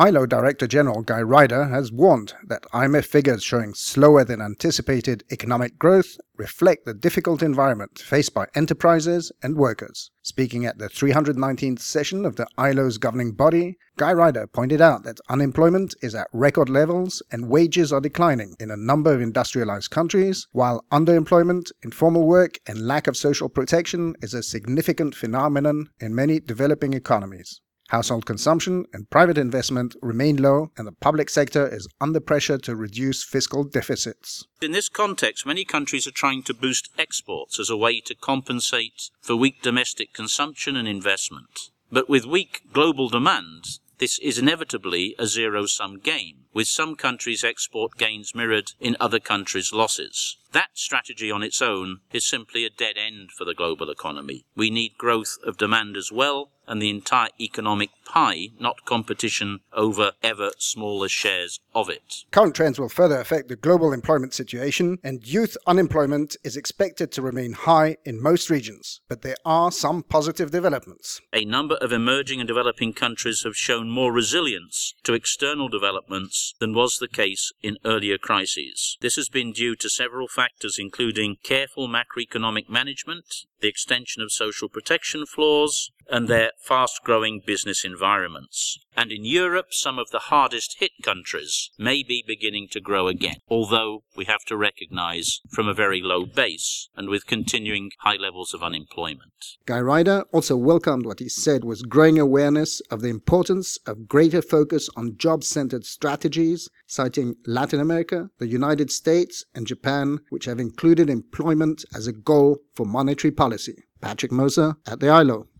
ILO Director General Guy Ryder has warned that IMF figures showing slower than anticipated economic growth reflect the difficult environment faced by enterprises and workers. Speaking at the 319th session of the ILO's governing body, Guy Ryder pointed out that unemployment is at record levels and wages are declining in a number of industrialized countries, while underemployment, informal work, and lack of social protection is a significant phenomenon in many developing economies. Household consumption and private investment remain low, and the public sector is under pressure to reduce fiscal deficits. In this context, many countries are trying to boost exports as a way to compensate for weak domestic consumption and investment. But with weak global demand, this is inevitably a zero-sum game, with some countries' export gains mirrored in other countries' losses. That strategy on its own is simply a dead end for the global economy. We need growth of demand as well, and the entire economic pie, not competition over ever smaller shares of it. Current trends will further affect the global employment situation, and youth unemployment is expected to remain high in most regions. But there are some positive developments. A number of emerging and developing countries have shown more resilience to external developments than was the case in earlier crises. This has been due to several factors, including careful macroeconomic management, the extension of social protection floors, and their fast-growing business environments. And in Europe, some of the hardest-hit countries may be beginning to grow again, although we have to recognize from a very low base and with continuing high levels of unemployment. Guy Ryder also welcomed what he said was growing awareness of the importance of greater focus on job-centered strategies, citing Latin America, the United States, and Japan, which have included employment as a goal for monetary policy. Patrick Moser at the ILO.